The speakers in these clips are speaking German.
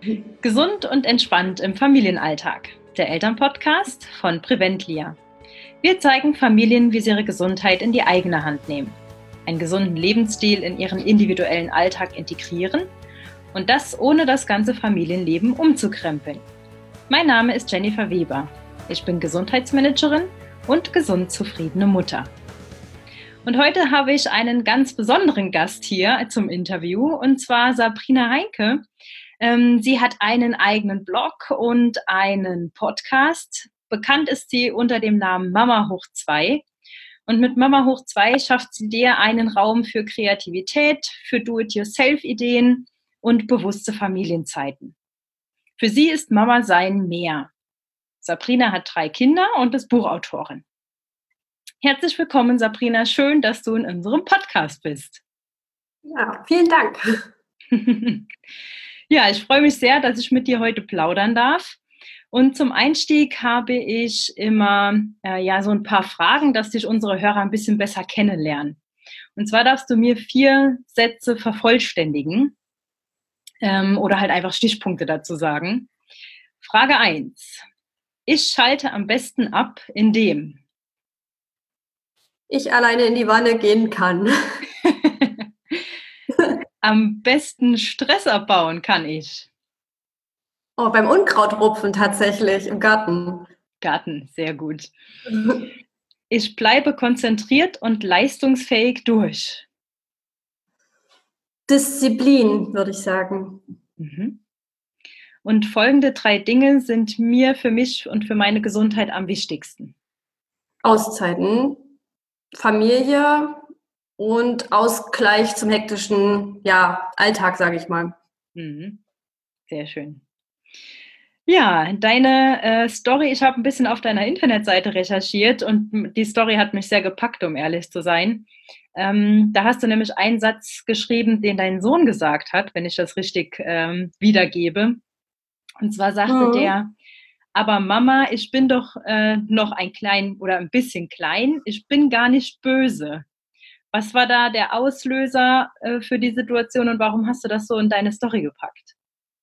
Gesund und entspannt im Familienalltag. Der Elternpodcast von Preventlia. Wir zeigen Familien, wie sie ihre Gesundheit in die eigene Hand nehmen, einen gesunden Lebensstil in ihren individuellen Alltag integrieren und das ohne das ganze Familienleben umzukrempeln. Mein Name ist Jennifer Weber. Ich bin Gesundheitsmanagerin und gesund zufriedene Mutter. Und heute habe ich einen ganz besonderen Gast hier zum Interview, und zwar Sabrina Heinke. Sie hat einen eigenen Blog und einen Podcast. Bekannt ist sie unter dem Namen Mama hoch 2. Und mit Mama hoch 2 schafft sie dir einen Raum für Kreativität, für Do-it-yourself-Ideen und bewusste Familienzeiten. Für sie ist Mama sein mehr. Sabrina hat 3 Kinder und ist Buchautorin. Herzlich willkommen, Sabrina. Schön, dass du in unserem Podcast bist. Ja, vielen Dank. Ja, ich freue mich sehr, dass ich mit dir heute plaudern darf. Und zum Einstieg habe ich immer so ein paar Fragen, dass dich unsere Hörer ein bisschen besser kennenlernen. Und zwar darfst du mir 4 Sätze vervollständigen oder halt einfach Stichpunkte dazu sagen. Frage 1. Ich schalte am besten ab, indem ich alleine in die Wanne gehen kann. Am besten Stress abbauen kann ich. Oh, beim Unkrautrupfen tatsächlich im Garten. Garten, sehr gut. Ich bleibe konzentriert und leistungsfähig durch. Disziplin, würde ich sagen. Mhm. Und folgende 3 Dinge sind mir, für mich und für meine Gesundheit am wichtigsten. Auszeiten, Familie und Ausgleich zum hektischen Alltag, sage ich mal. Mhm. Sehr schön. Ja, deine Story, ich habe ein bisschen auf deiner Internetseite recherchiert und die Story hat mich sehr gepackt, um ehrlich zu sein. Da hast du nämlich einen Satz geschrieben, den dein Sohn gesagt hat, wenn ich das richtig wiedergebe. Und zwar sagte der: Aber Mama, ich bin doch noch ein bisschen klein, ich bin gar nicht böse. Was war da der Auslöser für die Situation und warum hast du das so in deine Story gepackt?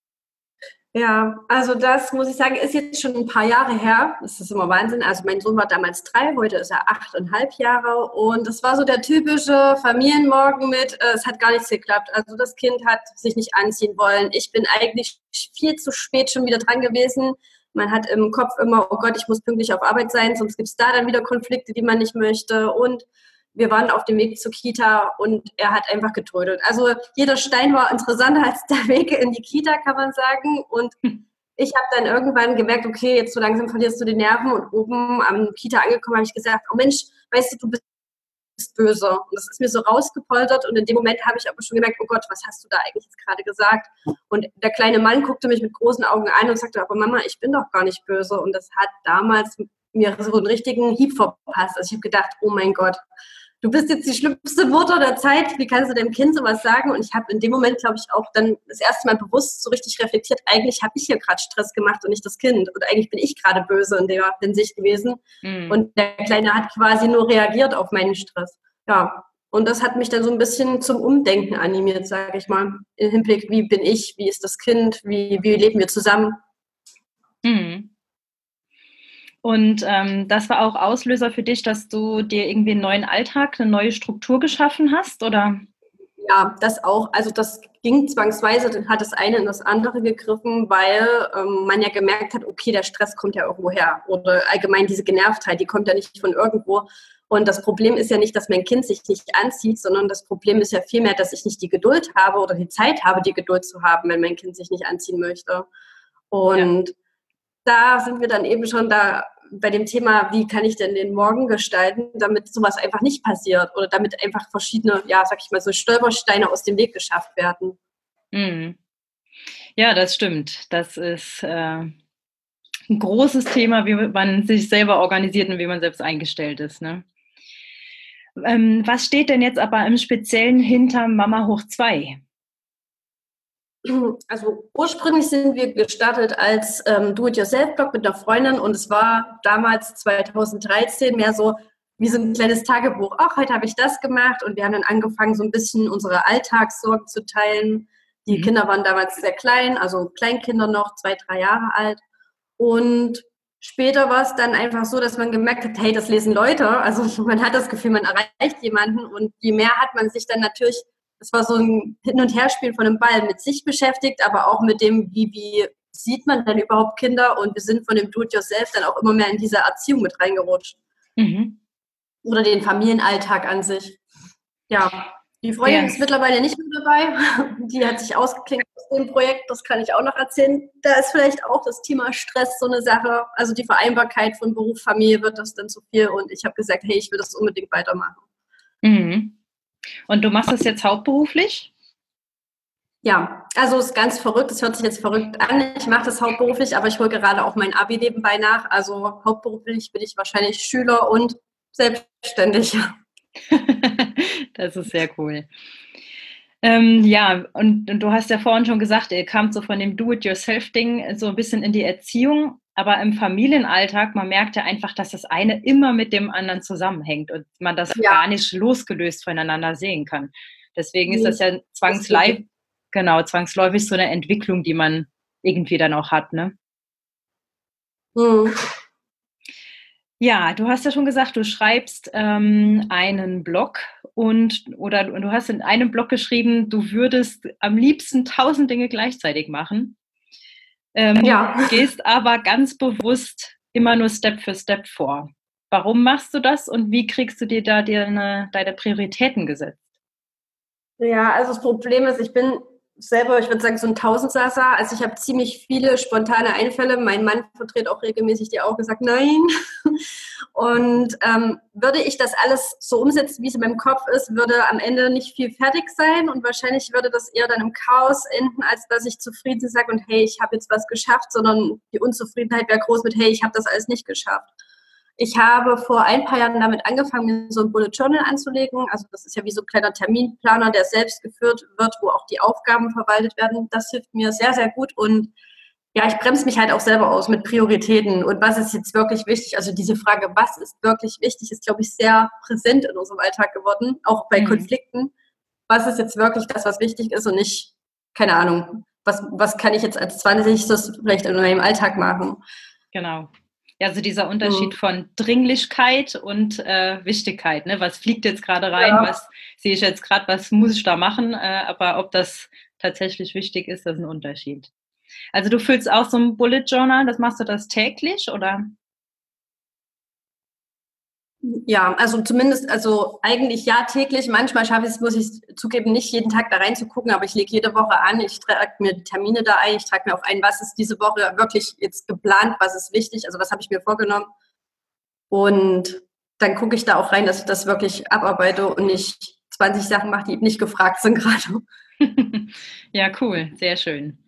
Ja, also das muss ich sagen, ist jetzt schon ein paar Jahre her. Das ist immer Wahnsinn. Also mein Sohn war damals 3, heute ist er 8,5 Jahre. Und das war so der typische Familienmorgen mit, es hat gar nichts geklappt. Also das Kind hat sich nicht anziehen wollen. Ich bin eigentlich viel zu spät schon wieder dran gewesen. Man hat im Kopf immer, oh Gott, ich muss pünktlich auf Arbeit sein, sonst gibt es da dann wieder Konflikte, die man nicht möchte. Und wir waren auf dem Weg zur Kita und er hat einfach getrödelt. Also jeder Stein war interessanter als der Weg in die Kita, kann man sagen. Und ich habe dann irgendwann gemerkt, okay, jetzt so langsam verlierst du die Nerven. Und oben am Kita angekommen habe ich gesagt, oh Mensch, weißt du bist böse. Und das ist mir so rausgepoltert. Und in dem Moment habe ich aber schon gemerkt, oh Gott, was hast du da eigentlich jetzt gerade gesagt? Und der kleine Mann guckte mich mit großen Augen an und sagte, aber Mama, ich bin doch gar nicht böse. Und das hat damals mir so einen richtigen Hieb verpasst. Also ich habe gedacht, oh mein Gott, du bist jetzt die schlimmste Mutter der Zeit, wie kannst du deinem Kind sowas sagen? Und ich habe in dem Moment, glaube ich, auch dann das erste Mal bewusst so richtig reflektiert, eigentlich habe ich hier gerade Stress gemacht und nicht das Kind. Und eigentlich bin ich gerade böse in der Hinsicht gewesen. Und der Kleine hat quasi nur reagiert auf meinen Stress. Ja, und das hat mich dann so ein bisschen zum Umdenken animiert, sage ich mal, im Hinblick, wie bin ich, wie ist das Kind, wie leben wir zusammen. Mhm. Und das war auch Auslöser für dich, dass du dir irgendwie einen neuen Alltag, eine neue Struktur geschaffen hast, oder? Ja, das auch. Also das ging zwangsweise, dann hat das eine in das andere gegriffen, weil man ja gemerkt hat, okay, der Stress kommt ja irgendwo her. Oder allgemein diese Genervtheit, die kommt ja nicht von irgendwo. Und das Problem ist ja nicht, dass mein Kind sich nicht anzieht, sondern das Problem ist ja vielmehr, dass ich nicht die Geduld habe oder die Zeit habe, die Geduld zu haben, wenn mein Kind sich nicht anziehen möchte. Und da sind wir dann eben schon da bei dem Thema, wie kann ich denn den Morgen gestalten, damit sowas einfach nicht passiert oder damit einfach verschiedene, sag ich mal, so Stolpersteine aus dem Weg geschafft werden. Mhm. Ja, das stimmt. Das ist ein großes Thema, wie man sich selber organisiert und wie man selbst eingestellt ist, ne? Was steht denn jetzt aber im Speziellen hinter Mama hoch 2? Also ursprünglich sind wir gestartet als Do-it-yourself-Blog mit einer Freundin und es war damals 2013 mehr so wie so ein kleines Tagebuch. Ach, heute habe ich das gemacht und wir haben dann angefangen, so ein bisschen unsere Alltagssorgen zu teilen, Die Kinder waren damals sehr klein, also Kleinkinder noch, 2, 3 Jahre alt. Und später war es dann einfach so, dass man gemerkt hat, hey, das lesen Leute. Also man hat das Gefühl, man erreicht jemanden. Und je mehr hat man sich dann natürlich, das war so ein Hin- und Herspielen von einem Ball, mit sich beschäftigt, aber auch mit dem, wie sieht man denn überhaupt Kinder? Und wir sind von dem Do-it-yourself dann auch immer mehr in diese Erziehung mit reingerutscht. Mhm. Oder den Familienalltag an sich. Ja, die Freundin ist mittlerweile nicht mehr dabei. Die hat sich ausgeklinkt aus dem Projekt, das kann ich auch noch erzählen. Da ist vielleicht auch das Thema Stress so eine Sache. Also die Vereinbarkeit von Beruf, Familie wird das dann zu viel. Und ich habe gesagt, hey, ich will das unbedingt weitermachen. Mhm. Und du machst das jetzt hauptberuflich? Ja, also es ist ganz verrückt. Es hört sich jetzt verrückt an. Ich mache das hauptberuflich, aber ich hole gerade auch mein Abi nebenbei nach. Also hauptberuflich bin ich wahrscheinlich Schüler und selbstständig. Das ist sehr cool. Ja, und du hast ja vorhin schon gesagt, ihr kamt so von dem Do-it-yourself-Ding so ein bisschen in die Erziehung, aber im Familienalltag, man merkt ja einfach, dass das eine immer mit dem anderen zusammenhängt und man das gar nicht losgelöst voneinander sehen kann. Deswegen ist das ja zwangsläufig so eine Entwicklung, die man irgendwie dann auch hat, ne? Mhm. Ja, du hast ja schon gesagt, du schreibst einen Blog und du hast in einem Blog geschrieben, du würdest am liebsten 1000 Dinge gleichzeitig machen, gehst aber ganz bewusst immer nur Step für Step vor. Warum machst du das und wie kriegst du dir da deine Prioritäten gesetzt? Ja, also das Problem ist, ich bin selber, ich würde sagen, so ein Tausendsasser. Also ich habe ziemlich viele spontane Einfälle. Mein Mann verdreht auch regelmäßig die Augen, gesagt, nein. Und würde ich das alles so umsetzen, wie es in meinem Kopf ist, würde am Ende nicht viel fertig sein und wahrscheinlich würde das eher dann im Chaos enden, als dass ich zufrieden sage und hey, ich habe jetzt was geschafft, sondern die Unzufriedenheit wäre groß mit hey, ich habe das alles nicht geschafft. Ich habe vor ein paar Jahren damit angefangen, mir so ein Bullet Journal anzulegen. Also das ist ja wie so ein kleiner Terminplaner, der selbst geführt wird, wo auch die Aufgaben verwaltet werden. Das hilft mir sehr, sehr gut. Und ja, ich bremse mich halt auch selber aus mit Prioritäten. Und was ist jetzt wirklich wichtig? Also diese Frage, was ist wirklich wichtig, ist, glaube ich, sehr präsent in unserem Alltag geworden, auch bei Konflikten. Was ist jetzt wirklich das, was wichtig ist und nicht, keine Ahnung, was kann ich jetzt als 20. vielleicht in meinem Alltag machen? Genau. Ja, also dieser Unterschied von Dringlichkeit und Wichtigkeit. Ne? Was fliegt jetzt gerade rein? Was sehe ich jetzt gerade? Was muss ich da machen? Aber ob das tatsächlich wichtig ist, das ist ein Unterschied. Also du füllst auch so ein Bullet Journal. Machst du das täglich oder? Ja, also zumindest, also eigentlich ja täglich. Manchmal schaffe ich es, muss ich zugeben, nicht jeden Tag da reinzugucken, aber ich lege jede Woche an. Ich trage mir die Termine da ein. Ich trage mir auch ein, was ist diese Woche wirklich jetzt geplant, was ist wichtig, also was habe ich mir vorgenommen. Und dann gucke ich da auch rein, dass ich das wirklich abarbeite und nicht 20 Sachen mache, die nicht gefragt sind gerade. Ja, cool, sehr schön.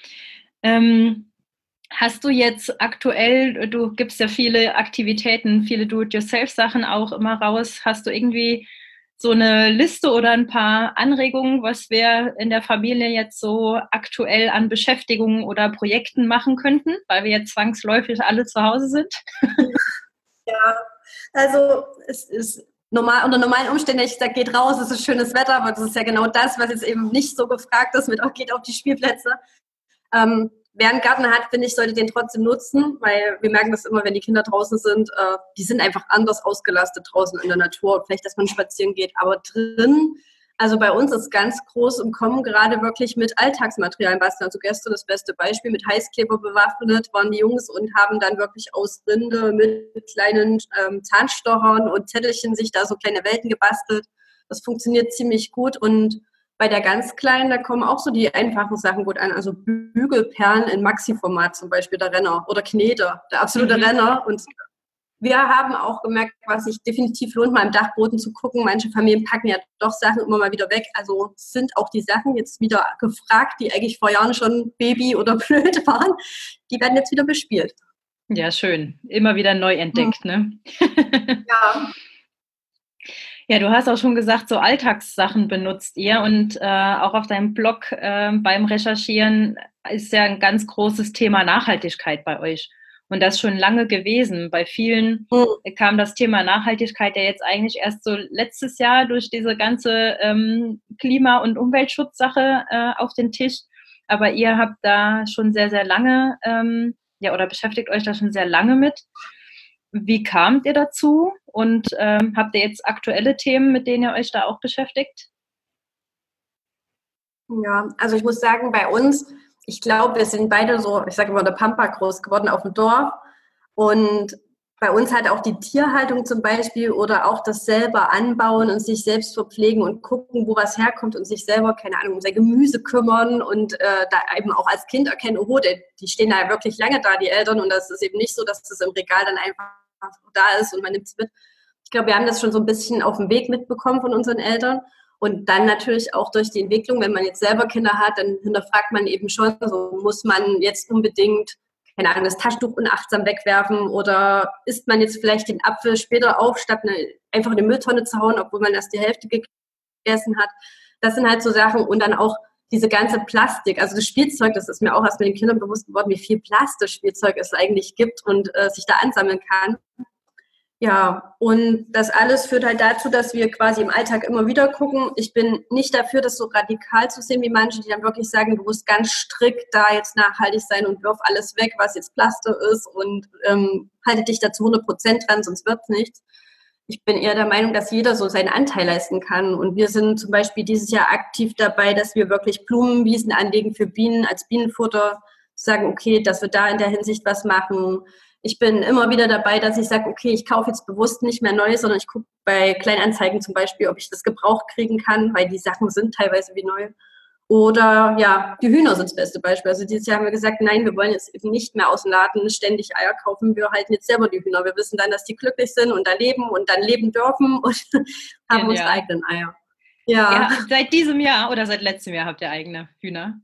Hast du jetzt aktuell, du gibst ja viele Aktivitäten, viele Do-it-yourself-Sachen auch immer raus. Hast du irgendwie so eine Liste oder ein paar Anregungen, was wir in der Familie jetzt so aktuell an Beschäftigungen oder Projekten machen könnten, weil wir jetzt zwangsläufig alle zu Hause sind? Ja, also es ist normal, unter normalen Umständen, ich sage, geht raus, es ist schönes Wetter, aber das ist ja genau das, was jetzt eben nicht so gefragt ist, mit auch geht auf die Spielplätze. Wer einen Garten hat, finde ich, sollte den trotzdem nutzen, weil wir merken das immer, wenn die Kinder draußen sind, die sind einfach anders ausgelastet draußen in der Natur. Vielleicht, dass man spazieren geht, aber drin, also bei uns ist ganz groß im Kommen gerade wirklich mit Alltagsmaterialien basteln. Also gestern das beste Beispiel, mit Heißkleber bewaffnet waren die Jungs und haben dann wirklich aus Rinde mit kleinen Zahnstochern und Zettelchen sich da so kleine Welten gebastelt. Das funktioniert ziemlich gut und bei der ganz Kleinen, da kommen auch so die einfachen Sachen gut an. Also Bügelperlen in Maxi-Format zum Beispiel, der Renner. Oder Knete, der absolute Renner. Und wir haben auch gemerkt, was sich definitiv lohnt, mal im Dachboden zu gucken. Manche Familien packen ja doch Sachen immer mal wieder weg. Also sind auch die Sachen jetzt wieder gefragt, die eigentlich vor Jahren schon Baby oder blöd waren. Die werden jetzt wieder bespielt. Ja, schön. Immer wieder neu entdeckt, ne? Ja. Ja, du hast auch schon gesagt, so Alltagssachen benutzt ihr und auch auf deinem Blog beim Recherchieren ist ja ein ganz großes Thema Nachhaltigkeit bei euch. Und das schon lange gewesen. Bei vielen kam das Thema Nachhaltigkeit ja jetzt eigentlich erst so letztes Jahr durch diese ganze Klima- und Umweltschutzsache auf den Tisch. Aber ihr habt da schon sehr, sehr lange, oder beschäftigt euch da schon sehr lange mit. Wie kamt ihr dazu? Und habt ihr jetzt aktuelle Themen, mit denen ihr euch da auch beschäftigt? Ja, also ich muss sagen, bei uns, ich glaube, wir sind beide so, ich sage immer, der Pampa groß geworden auf dem Dorf. Und bei uns halt auch die Tierhaltung zum Beispiel oder auch das selber anbauen und sich selbst verpflegen und gucken, wo was herkommt und sich selber, keine Ahnung, um sein Gemüse kümmern und da eben auch als Kind erkennen, oh, die stehen da ja wirklich lange da, die Eltern, und das ist eben nicht so, dass das im Regal dann einfach da ist und man nimmt es mit. Ich glaube, wir haben das schon so ein bisschen auf dem Weg mitbekommen von unseren Eltern. Und dann natürlich auch durch die Entwicklung, wenn man jetzt selber Kinder hat, dann hinterfragt man eben schon, so muss man jetzt unbedingt, keine Ahnung, das Taschentuch unachtsam wegwerfen oder isst man jetzt vielleicht den Apfel später auf, statt einfach in die Mülltonne zu hauen, obwohl man erst die Hälfte gegessen hat. Das sind halt so Sachen. Und dann auch diese ganze Plastik, also das Spielzeug, das ist mir auch erst mit den Kindern bewusst geworden, wie viel Plastikspielzeug es eigentlich gibt und sich da ansammeln kann. Ja, und das alles führt halt dazu, dass wir quasi im Alltag immer wieder gucken. Ich bin nicht dafür, das so radikal zu sehen wie manche, die dann wirklich sagen, du musst ganz strikt da jetzt nachhaltig sein und wirf alles weg, was jetzt Plastik ist und halte dich da zu 100% dran, sonst wird's nichts. Ich bin eher der Meinung, dass jeder so seinen Anteil leisten kann. Und wir sind zum Beispiel dieses Jahr aktiv dabei, dass wir wirklich Blumenwiesen anlegen für Bienen als Bienenfutter, sagen, okay, dass wir da in der Hinsicht was machen. Ich bin immer wieder dabei, dass ich sage, okay, ich kaufe jetzt bewusst nicht mehr neu, sondern ich gucke bei Kleinanzeigen zum Beispiel, ob ich das gebraucht kriegen kann, weil die Sachen sind teilweise wie neu. Oder ja, die Hühner sind das beste Beispiel. Also dieses Jahr haben wir gesagt, nein, wir wollen jetzt eben nicht mehr aus dem Laden ständig Eier kaufen. Wir halten jetzt selber die Hühner. Wir wissen dann, dass die glücklich sind und da leben und dann leben dürfen und haben unsere eigenen Eier. Ja, seit diesem Jahr oder seit letztem Jahr habt ihr eigene Hühner?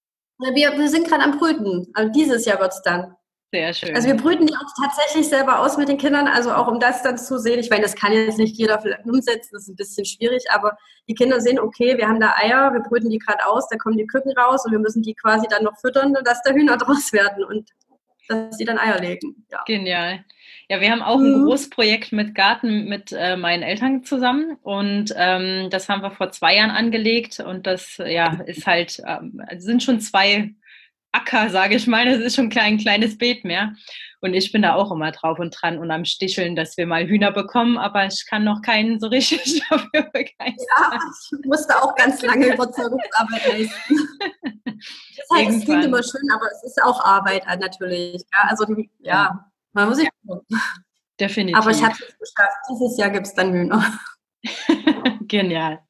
Wir sind gerade am Brüten. Also dieses Jahr wird es dann. Sehr schön. Also wir brüten die auch tatsächlich selber aus mit den Kindern, also auch um das dann zu sehen. Ich meine, das kann jetzt nicht jeder umsetzen, das ist ein bisschen schwierig, aber die Kinder sehen, okay, wir haben da Eier, wir brüten die gerade aus, da kommen die Küken raus und wir müssen die quasi dann noch füttern, dass da Hühner draus werden und dass die dann Eier legen. Ja. Genial. Ja, wir haben auch ein Großprojekt mit Garten mit meinen Eltern zusammen und das haben wir vor 2 Jahren angelegt und das ist halt, sind schon 2 Acker, sage ich mal, das ist schon ein kleines Beet mehr. Und ich bin da auch immer drauf und dran und am Sticheln, dass wir mal Hühner bekommen, aber ich kann noch keinen so richtig dafür begeistern. Ja, ich musste auch ganz lange Überzeugungsarbeit leisten. Das heißt, es klingt immer schön, aber es ist auch Arbeit natürlich. Ja, also man muss sich tun. Definitiv. Aber ich habe es geschafft. Dieses Jahr gibt es dann Hühner. Genial.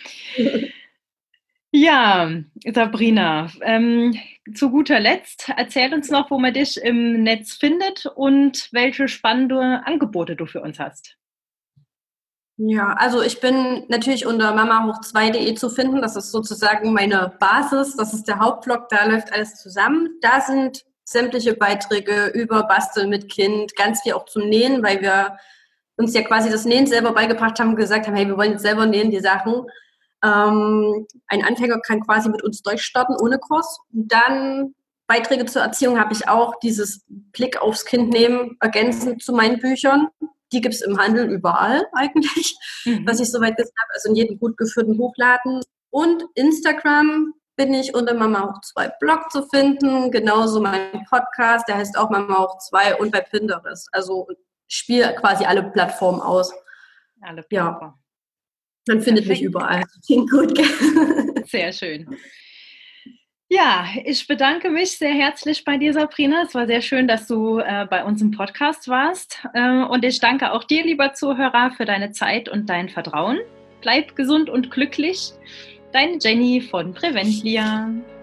Ja, Sabrina, zu guter Letzt, erzähl uns noch, wo man dich im Netz findet und welche spannende Angebote du für uns hast. Ja, also ich bin natürlich unter mamahoch2.de zu finden. Das ist sozusagen meine Basis. Das ist der Hauptblog, da läuft alles zusammen. Da sind sämtliche Beiträge über Basteln mit Kind, ganz viel auch zum Nähen, weil wir uns ja quasi das Nähen selber beigebracht haben und gesagt haben, hey, wir wollen jetzt selber nähen, die Sachen. Ein Anfänger kann quasi mit uns durchstarten ohne Kurs. Und dann Beiträge zur Erziehung habe ich auch, dieses Blick aufs Kind nehmen, ergänzend zu meinen Büchern. Die gibt es im Handel überall eigentlich, was ich soweit gesagt habe, also in jedem gut geführten Buchladen. Und Instagram bin ich unter mamahoch2 Blog zu finden, genauso mein Podcast, der heißt auch mamahoch2 und bei Pinterest. Also ich spiele quasi alle Plattformen aus. Alle Plattformen. Ja. Man findet mich überall. Klingt gut. Sehr schön. Ja, ich bedanke mich sehr herzlich bei dir, Sabrina. Es war sehr schön, dass du bei uns im Podcast warst. Und ich danke auch dir, lieber Zuhörer, für deine Zeit und dein Vertrauen. Bleib gesund und glücklich. Deine Jenny von Preventlia.